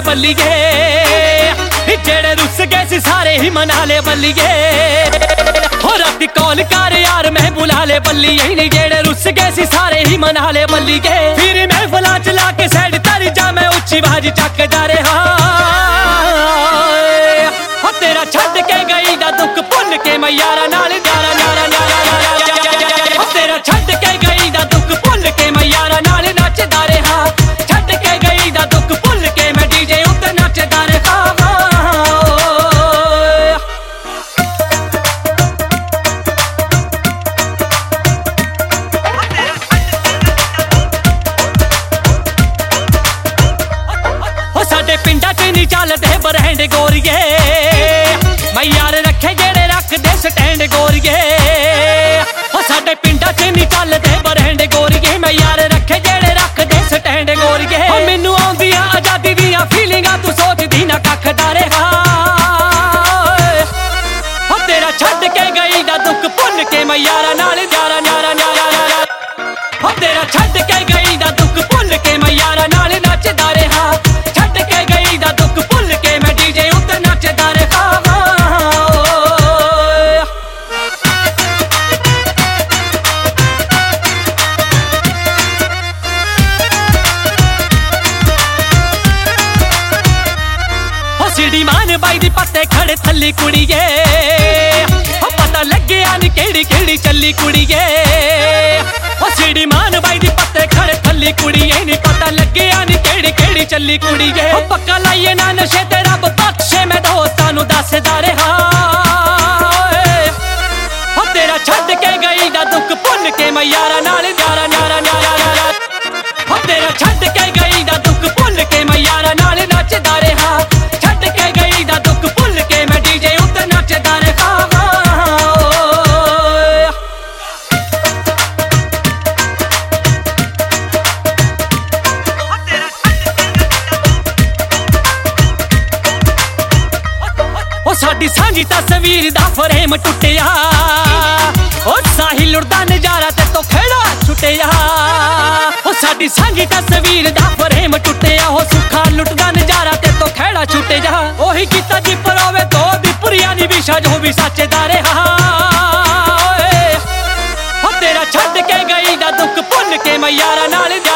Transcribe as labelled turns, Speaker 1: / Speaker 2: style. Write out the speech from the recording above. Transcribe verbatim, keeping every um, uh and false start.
Speaker 1: बल्लीए, जेड़े रुस गए सी सारे ही मना ले बल्लीए। हो राती कॉल कर यार मैं बुला ले बल्लीए, नहीं जेड़े रुस गए सी सारे ही मना ले बल्लीए। फिर मैं फला चला के साइड तारी जा मैं उच्ची बाजी चकदा रहा। हो तेरा छड्ड के गई दा दुख भुल के मैं यारा नाल यारा यारा यारा। हो तेरा छड्ड के गई दा दुख भुल के मैं यारा नाल नचदा रहा। छड्ड के गई दा दुख भुल के मैं डीजे उत्ते नचदा रहा। पिंडा च नहीं चलदे ब्रांड गोरिए, मैं यार रखे जेड़े रख दे स्टैंड गोरिए। ओ साडे पिंडा च नहीं चलदे ब्रांड गोरिए, मैं यार रखे जेड़े रख दे स्टैंड गोरिए। ओ मैनू आउंदियां आजादी दियां फीलिंगां तू सोचदी ना कख दा रहा। ओ तेरा छड्ड के गई दा दुख भुल के मैं यारा नाल यारा यारा यारा। ओ तेरा छड्ड के गई दा दुख भुल के मैं यारा नाल नचदा रहा। सीढ़ी मान बाई दी पत्ते खड़े थल्ली कुड़ीए, पता लगे आन केड़ी केड़ी चली कुड़ीए। सीढ़ी मान बाई दी पत्ते खड़े थल्ली कुड़ीए, नहीं पता लगे आन केड़ी केड़ी चली कुड़ीए। पक्का लाइए ना नशे ते रब बख्शे मैं दोस्तां नू दसदा रहा। तेरा छड्ड के गई दा दुख भुल के मैं यारा नाल यारा यारा यारा। तेरा छड्ड के गई दा दुख भुल के मैं यारा नाल नचदा रहा। साडी सांझी तस्वीर दा फ्रेम टुटिया, ओ साहिल उड़दा नजारा ते तो खेड़ा छुटिया। ओ साडी सांझी तस्वीर दा फ्रेम टुटिया, हो सुखा लुटदा नजारा ते तो खेड़ा छुटिया। ओही कीता जी परोवे तो दी पुरिया नी विशा जो भी सचदा रहा। ओ तेरा छड्ड के गई दा दुख भुल के मैं यारा नाल